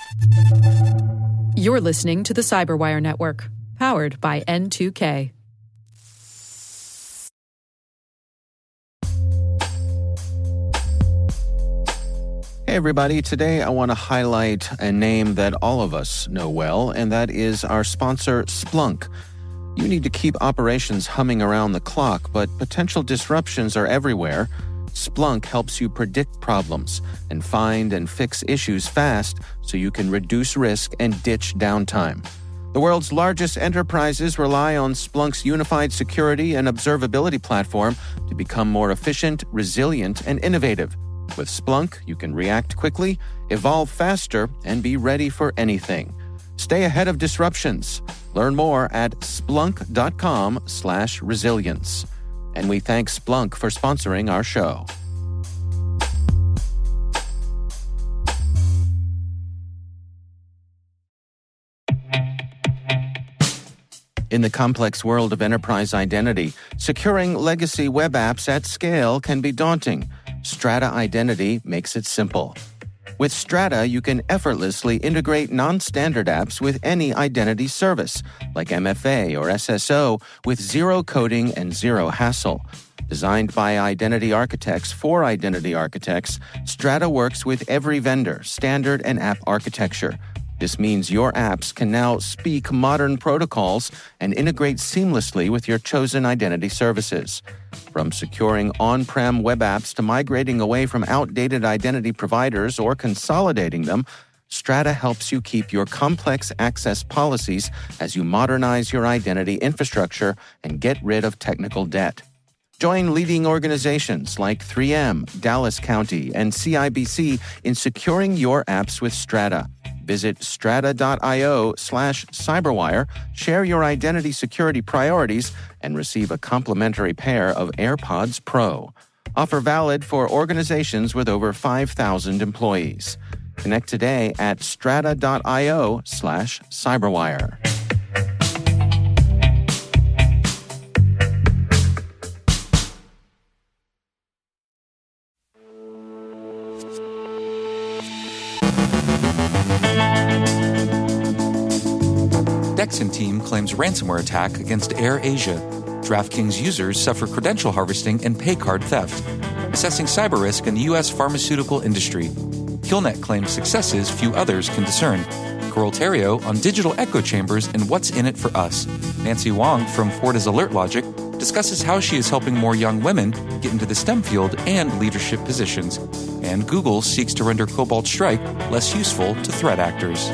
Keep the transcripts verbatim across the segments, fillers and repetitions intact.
You're listening to the Cyberwire Network, powered by N two K. Hey everybody, today I want to highlight a name that all of us know well, and that is our sponsor, Splunk. You need to keep operations humming around the clock, but potential disruptions are everywhere. Splunk helps you predict problems and find and fix issues fast so you can reduce risk and ditch downtime. The world's largest enterprises rely on Splunk's unified security and observability platform to become more efficient, resilient, and innovative. With Splunk, you can react quickly, evolve faster, and be ready for anything. Stay ahead of disruptions. Learn more at splunk.com slash resilience. And we thank Splunk for sponsoring our show. In the complex world of enterprise identity, securing legacy web apps at scale can be daunting. Strata Identity makes it simple. With Strata, you can effortlessly integrate non-standard apps with any identity service, like M F A or S S O, with zero coding and zero hassle. Designed by identity architects for identity architects, Strata works with every vendor, standard, and app architecture. This means your apps can now speak modern protocols and integrate seamlessly with your chosen identity services. From securing on-prem web apps to migrating away from outdated identity providers or consolidating them, Strata helps you keep your complex access policies as you modernize your identity infrastructure and get rid of technical debt. Join leading organizations like three M, Dallas County, and C I B C in securing your apps with Strata. Visit strata.io slash cyberwire, share your identity security priorities, and receive a complimentary pair of AirPods Pro. Offer valid for organizations with over five thousand employees. Connect today at strata.io slash cyberwire. Dexon team claims ransomware attack against AirAsia. DraftKings users suffer credential harvesting and pay card theft. Assessing cyber risk in the U S pharmaceutical industry. Killnet claims successes few others can discern. Coral Terrio on digital echo chambers and what's in it for us. Nancy Wong from Forti's Alert Logic discusses how she is helping more young women get into the STEM field and leadership positions. And Google seeks to render Cobalt Strike less useful to threat actors.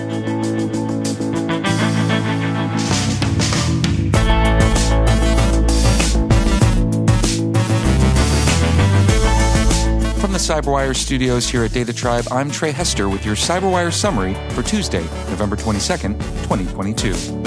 From the Cyberwire studios here at Data Tribe, I'm Trey Hester with your Cyberwire summary for Tuesday, November twenty-second, twenty twenty-two.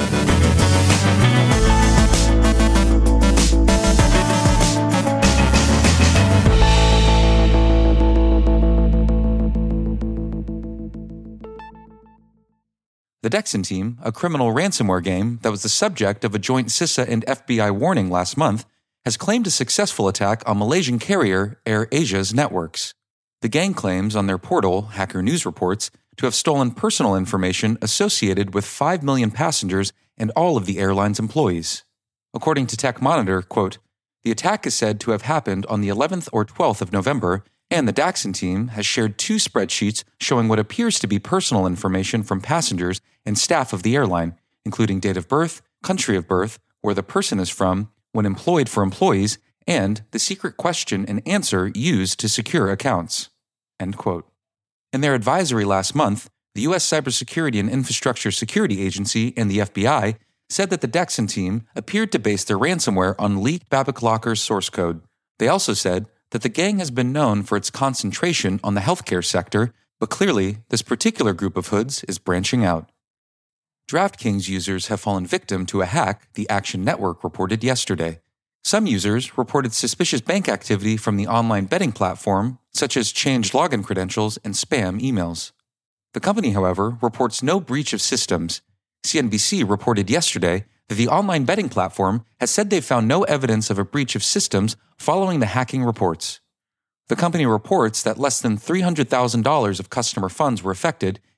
The Dexon team, a criminal ransomware game that was the subject of a joint CISA and F B I warning last month, has claimed a successful attack on Malaysian carrier AirAsia's networks. The gang claims on their portal, Hacker News Reports, to have stolen personal information associated with five million passengers and all of the airline's employees. According to Tech Monitor, quote, the attack is said to have happened on the eleventh or twelfth of November, and the Dexon team has shared two spreadsheets showing what appears to be personal information from passengers and staff of the airline, including date of birth, country of birth, where the person is from, when employed for employees, and the secret question and answer used to secure accounts. End quote. In their advisory last month, the U S Cybersecurity and Infrastructure Security Agency and the F B I said that the Dexon team appeared to base their ransomware on leaked BabacLocker source code. They also said that the gang has been known for its concentration on the healthcare sector, but clearly this particular group of hoods is branching out. DraftKings users have fallen victim to a hack, the Action Network reported yesterday. Some users reported suspicious bank activity from the online betting platform, such as changed login credentials and spam emails. The company, however, reports no breach of systems. C N B C reported yesterday that the online betting platform has said they've found no evidence of a breach of systems following the hacking reports. The company reports that less than three hundred thousand dollars of customer funds were affected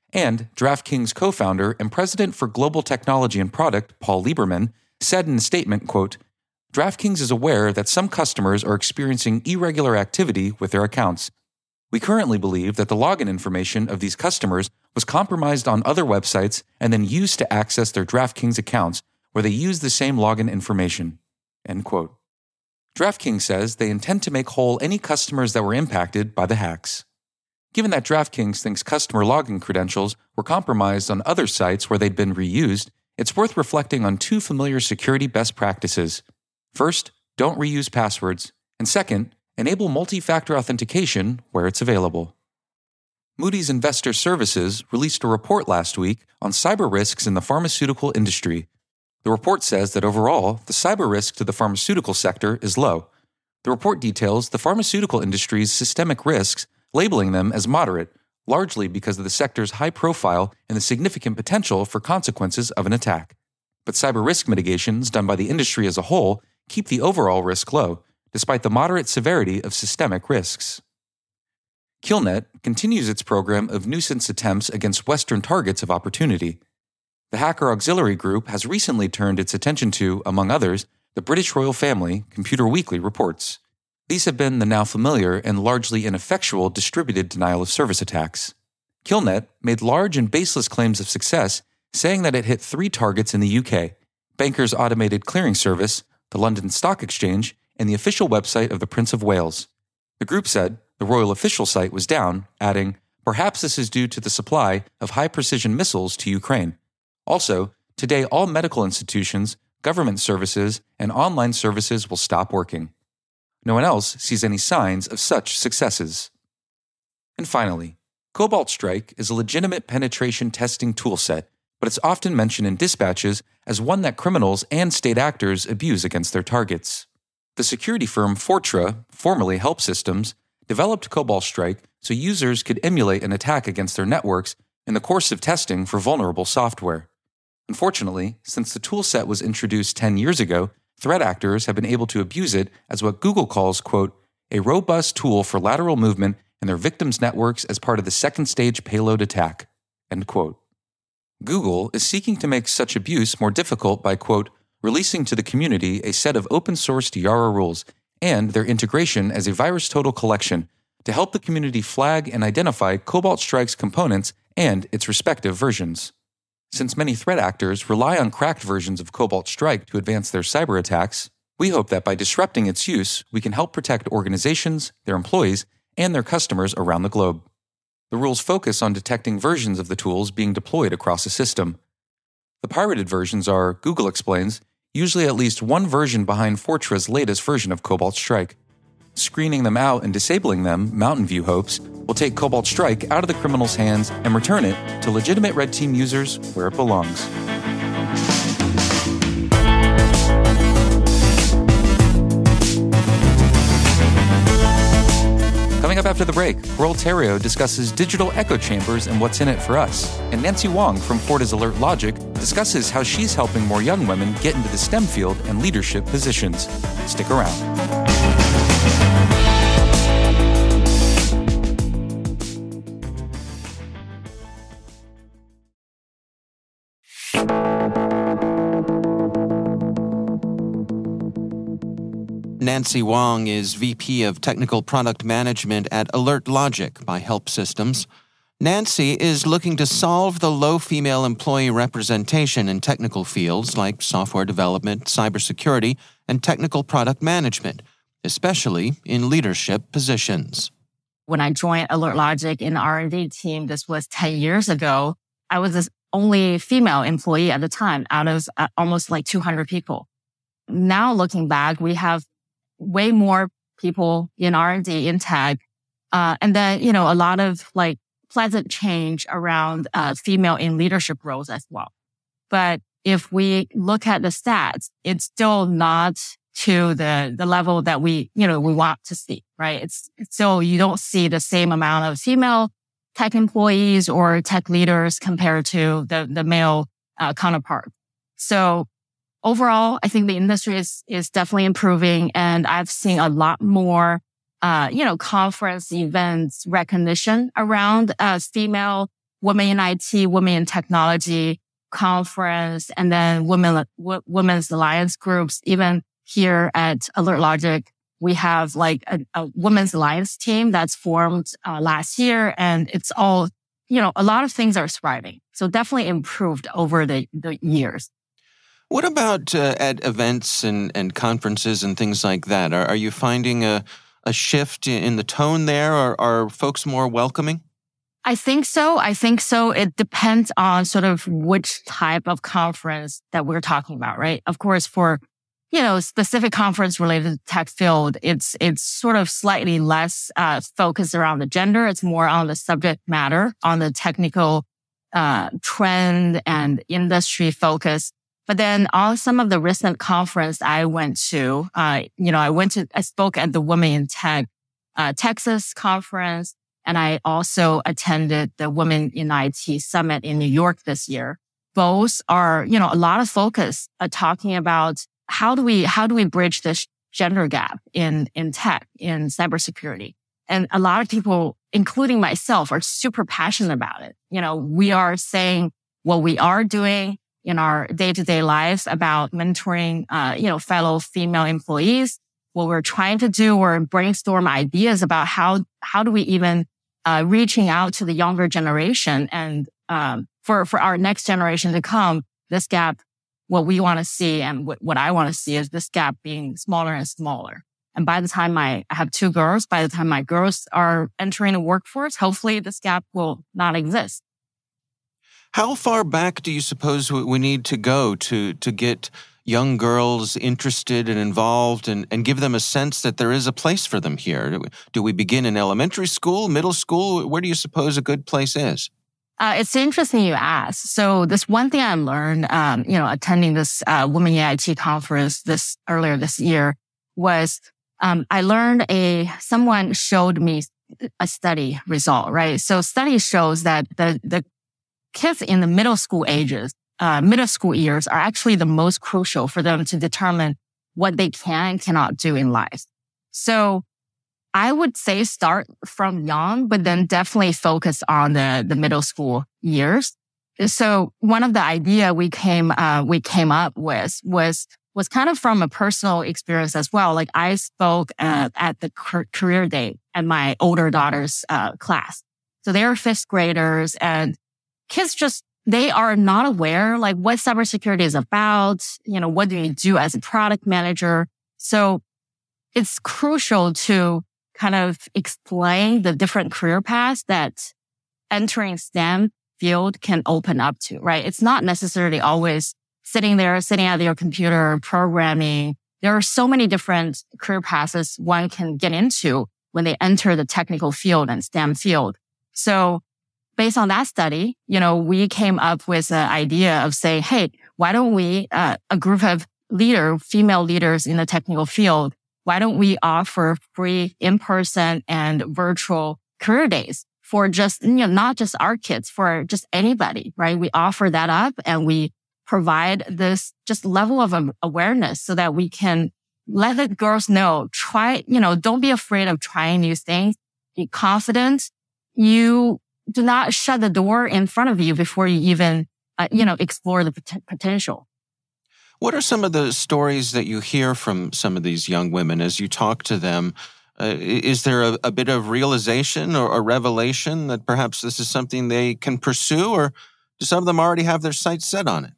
And DraftKings co-founder and president for global technology and product, Paul Lieberman, said in a statement, quote, DraftKings is aware that some customers are experiencing irregular activity with their accounts. We currently believe that the login information of these customers was compromised on other websites and then used to access their DraftKings accounts where they use the same login information. End quote. DraftKings says they intend to make whole any customers that were impacted by the hacks. Given that DraftKings thinks customer login credentials were compromised on other sites where they'd been reused, it's worth reflecting on two familiar security best practices. First, don't reuse passwords. And second, enable multi-factor authentication where it's available. Moody's Investor Services released a report last week on cyber risks in the pharmaceutical industry. The report says that overall, the cyber risk to the pharmaceutical sector is low. The report details the pharmaceutical industry's systemic risks, labeling them as moderate, largely because of the sector's high profile and the significant potential for consequences of an attack. But cyber risk mitigations done by the industry as a whole keep the overall risk low, despite the moderate severity of systemic risks. Killnet continues its program of nuisance attempts against Western targets of opportunity. The Hacker Auxiliary Group has recently turned its attention to, among others, the British royal family, Computer Weekly reports. These have been the now familiar and largely ineffectual distributed denial of service attacks. Killnet made large and baseless claims of success, saying that it hit three targets in the U K: Bankers Automated Clearing Service, the London Stock Exchange, and the official website of the Prince of Wales. The group said the royal official site was down, adding, perhaps this is due to the supply of high-precision missiles to Ukraine. Also, today all medical institutions, government services, and online services will stop working. No one else sees any signs of such successes. And finally, Cobalt Strike is a legitimate penetration testing toolset, but it's often mentioned in dispatches as one that criminals and state actors abuse against their targets. The security firm Fortra, formerly Help Systems, developed Cobalt Strike so users could emulate an attack against their networks in the course of testing for vulnerable software. Unfortunately, since the toolset was introduced ten years ago, threat actors have been able to abuse it as what Google calls, quote, a robust tool for lateral movement in their victims' networks as part of the second stage payload attack, end quote. Google is seeking to make such abuse more difficult by, quote, releasing to the community a set of open-source Yara rules and their integration as a VirusTotal collection to help the community flag and identify Cobalt Strike's components and its respective versions. Since many threat actors rely on cracked versions of Cobalt Strike to advance their cyber attacks, we hope that by disrupting its use, we can help protect organizations, their employees, and their customers around the globe. The rules focus on detecting versions of the tools being deployed across a system. The pirated versions are, Google explains, usually at least one version behind Fortra's latest version of Cobalt Strike. Screening them out and disabling them, Mountain View hopes, will take Cobalt Strike out of the criminals' hands and return it to legitimate Red Team users where it belongs. Coming up after the break, Pearl Theriault discusses digital echo chambers and what's in it for us. And Nancy Wong from Fortis Alert Logic discusses how she's helping more young women get into the STEM field and leadership positions. Stick around. Nancy Wong is V P of Technical Product Management at Alert Logic by Help Systems. Nancy is looking to solve the low female employee representation in technical fields like software development, cybersecurity, and technical product management, especially in leadership positions. When I joined Alert Logic in the R and D team, this was ten years ago, I was the only female employee at the time out of uh, almost like two hundred people. Now looking back, we have way more people in R and D in tech. Uh, and then, you know, a lot of like pleasant change around uh, female in leadership roles as well. But if we look at the stats, it's still not to the, the level that we, you know, we want to see, right? It's, it's still, you don't see the same amount of female tech employees or tech leaders compared to the, the male uh, counterpart. So overall, I think the industry is, is definitely improving, and I've seen a lot more, uh, you know, conference events recognition around, uh, female, Women in I T, Women in Technology conference, and then women, w- Women's Alliance groups. Even here at AlertLogic, we have like a, a Women's Alliance team that's formed uh, last year, and it's all, you know, a lot of things are thriving. So definitely improved over the, the years. What about uh, at events and, and conferences and things like that? Are, are you finding a, a shift in the tone there? Are, are folks more welcoming? I think so. I think so. It depends on sort of which type of conference that we're talking about, right? Of course, for, you know, specific conference related to tech field, it's, it's sort of slightly less, uh, focused around the gender. It's more on the subject matter, on the technical, uh, trend and industry focus. But then on some of the recent conference I went to, uh, you know, I went to, I spoke at the Women in Tech, uh, Texas conference. And I also attended the Women in I T Summit in New York this year. Both are, you know, a lot of focus uh, talking about how do we, how do we bridge this gender gap in, in tech, in cybersecurity. And a lot of people, including myself, are super passionate about it. You know, we are saying what we are doing in our day-to-day lives about mentoring, uh, you know, fellow female employees. What we're trying to do, or brainstorm ideas about how, how do we even Uh, reaching out to the younger generation and, um, for, for our next generation to come, this gap, what we want to see and what, what I want to see is this gap being smaller and smaller. And by the time I, I have two girls, by the time my girls are entering the workforce, hopefully this gap will not exist. How far back do you suppose we need to go to, to get young girls interested and involved and, and give them a sense that there is a place for them here? Do we, do we begin in elementary school, middle school? Where do you suppose a good place is? Uh, it's interesting you ask. So this one thing I learned, um, you know, attending this, uh, Women in I T conference this earlier this year was, um, I learned a, someone showed me a study result, right? So study shows that the, the kids in the middle school ages, Uh, middle school years are actually the most crucial for them to determine what they can and cannot do in life. So I would say start from young, but then definitely focus on the, the middle school years. So one of the idea we came, uh, we came up with was, was kind of from a personal experience as well. Like I spoke, uh, at the career day at my older daughter's, uh, class. So they are fifth graders and kids just, they are not aware, like what cybersecurity is about. You know, what do you do as a product manager? So it's crucial to kind of explain the different career paths that entering STEM field can open up to, right? It's not necessarily always sitting there, sitting at your computer, programming. There are so many different career paths one can get into when they enter the technical field and STEM field. So based on that study, you know, we came up with an idea of saying, hey, why don't we, uh, a group of leader, female leaders in the technical field, why don't we offer free in-person and virtual career days for just, you know, not just our kids, for just anybody, right? We offer that up and we provide this just level of awareness so that we can let the girls know, try, you know, don't be afraid of trying new things. Be confident. You do not shut the door in front of you before you even, uh, you know, explore the pot- potential. What are some of the stories that you hear from some of these young women as you talk to them? Uh, is there a, a bit of realization or a revelation that perhaps this is something they can pursue, or do some of them already have their sights set on it?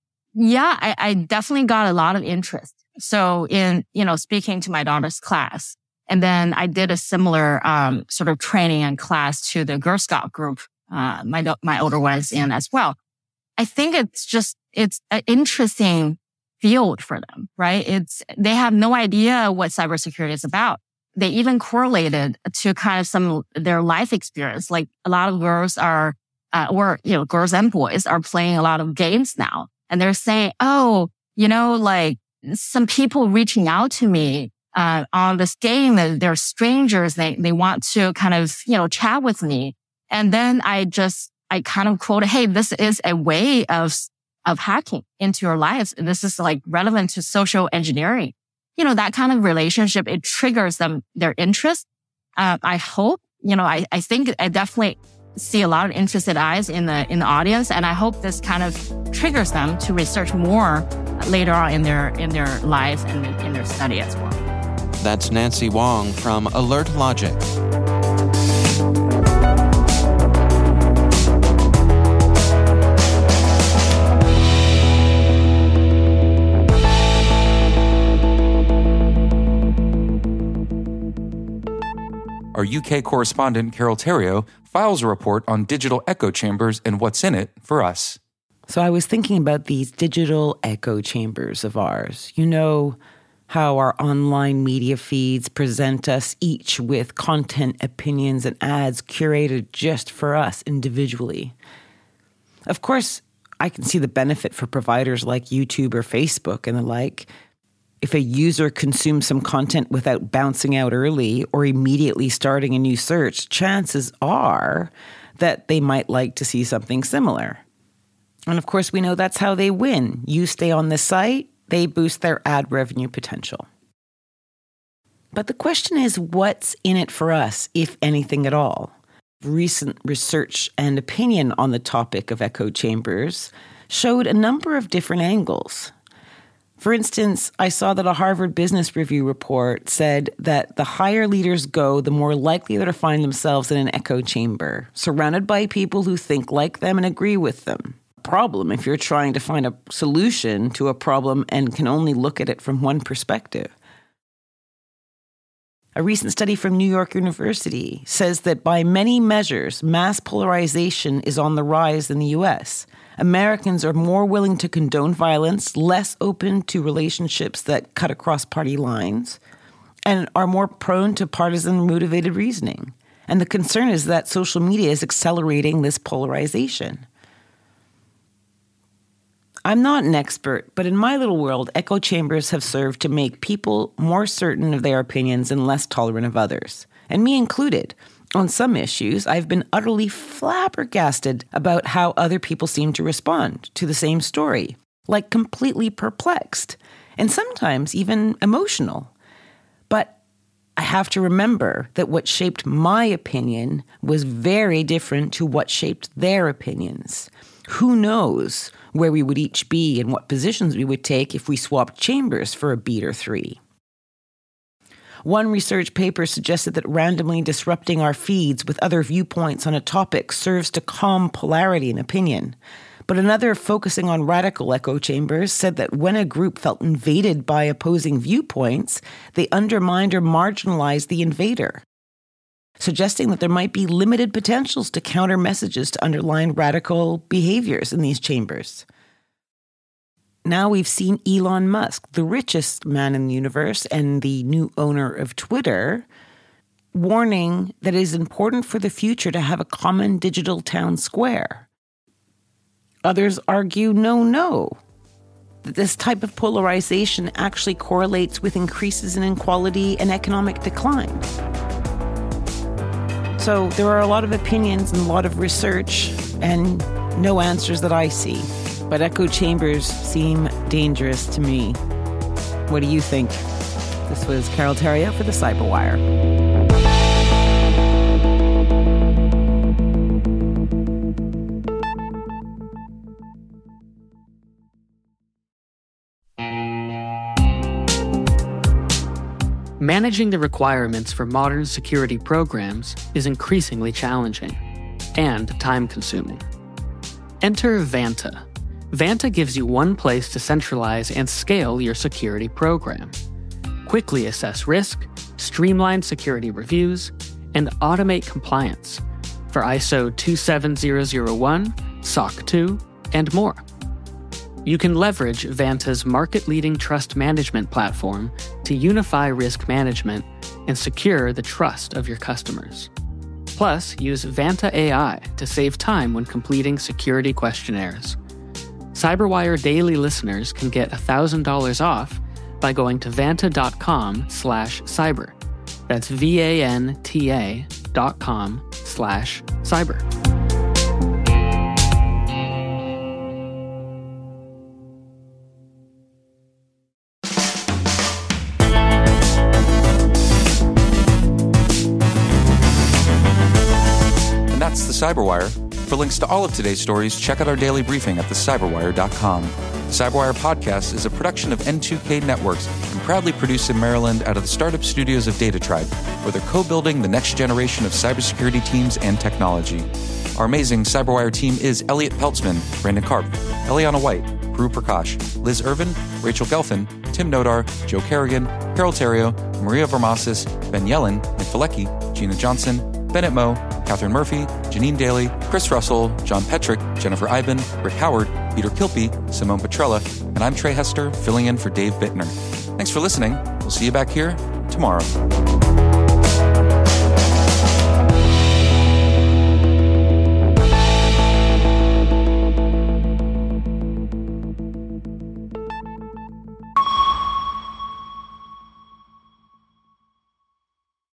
Yeah, I, I definitely got a lot of interest. So in, you know, speaking to my daughter's class, and then I did a similar, um, sort of training and class to the Girl Scout group, uh, my, my older ones in as well. I think it's just, it's an interesting field for them, right? It's, they have no idea what cybersecurity is about. They even correlated to kind of some of their life experience. Like a lot of girls are, uh, or, you know, girls and boys are playing a lot of games now. And they're saying, oh, you know, like some people reaching out to me Uh, on this game, that they're strangers. They, they want to kind of, you know, chat with me. And then I just, I kind of quoted, hey, this is a way of, of hacking into your lives. And this is like relevant to social engineering. You know, that kind of relationship, it triggers them, their interest. Uh, I hope, you know, I, I think I definitely see a lot of interested eyes in the in the audience, and I hope this kind of triggers them to research more later on in their in their lives and in their study as well. That's Nancy Wong from Alert Logic. Our U K correspondent, Carol Theriault, files a report on digital echo chambers and what's in it for us. So I was thinking about these digital echo chambers of ours. You know how our online media feeds present us each with content, opinions, and ads curated just for us individually. Of course, I can see the benefit for providers like YouTube or Facebook and the like. If a user consumes some content without bouncing out early or immediately starting a new search, chances are that they might like to see something similar. And of course, we know that's how they win. You stay on the site, they boost their ad revenue potential. But the question is, what's in it for us, if anything at all? Recent research and opinion on the topic of echo chambers showed a number of different angles. For instance, I saw that a Harvard Business Review report said that the higher leaders go, the more likely they're to find themselves in an echo chamber, surrounded by people who think like them and agree with them. Problem if you're trying to find a solution to a problem and can only look at it from one perspective. A recent study from New York University says that by many measures, mass polarization is on the rise in the U S. Americans are more willing to condone violence, less open to relationships that cut across party lines, and are more prone to partisan-motivated reasoning. And the concern is that social media is accelerating this polarization. I'm not an expert, but in my little world, echo chambers have served to make people more certain of their opinions and less tolerant of others, and me included. On some issues, I've been utterly flabbergasted about how other people seem to respond to the same story, like completely perplexed, and sometimes even emotional. But I have to remember that what shaped my opinion was very different to what shaped their opinions. Who knows where we would each be and what positions we would take if we swapped chambers for a beat or three. One research paper suggested that randomly disrupting our feeds with other viewpoints on a topic serves to calm polarity in opinion. But another, focusing on radical echo chambers, said that when a group felt invaded by opposing viewpoints, they undermined or marginalized the invader, suggesting that there might be limited potentials to counter messages to underline radical behaviors in these chambers. Now we've seen Elon Musk, the richest man in the universe and the new owner of Twitter, warning that it is important for the future to have a common digital town square. Others argue, no, no, that this type of polarization actually correlates with increases in inequality and economic decline. So there are a lot of opinions and a lot of research and no answers that I see. But echo chambers seem dangerous to me. What do you think? This was Carol Theriault for the Cyberwire. Managing the requirements for modern security programs is increasingly challenging and time-consuming. Enter Vanta. Vanta gives you one place to centralize and scale your security program. Quickly assess risk, streamline security reviews, and automate compliance for I S O two seven zero zero one, S O C two, and more. You can leverage Vanta's market-leading trust management platform to unify risk management and secure the trust of your customers. Plus, use Vanta A I to save time when completing security questionnaires. Cyberwire Daily listeners can get one thousand dollars off by going to vanta.com slash cyber. That's V-A-N-T-A dot com slash cyber. And that's the Cyberwire. For links to all of today's stories, check out our daily briefing at the cyberwire dot com. The Cyberwire podcast is a production of N two K Networks and proudly produced in Maryland out of the startup studios of DataTribe, where they're co-building the next generation of cybersecurity teams and technology. Our amazing Cyberwire team is Elliot Peltzman, Brandon Karp, Eliana White, Prue Prakash, Liz Irvin, Rachel Gelfin, Tim Nodar, Joe Kerrigan, Carol Terrio, Maria Vermasis, Ben Yellen, Nick Valecki, Gina Johnson, Bennett Moe, Catherine Murphy, Janine Daly, Chris Russell, John Petrick, Jennifer Iben, Rick Howard, Peter Kilpie, Simone Petrella, and I'm Trey Hester, filling in for Dave Bittner. Thanks for listening. We'll see you back here tomorrow.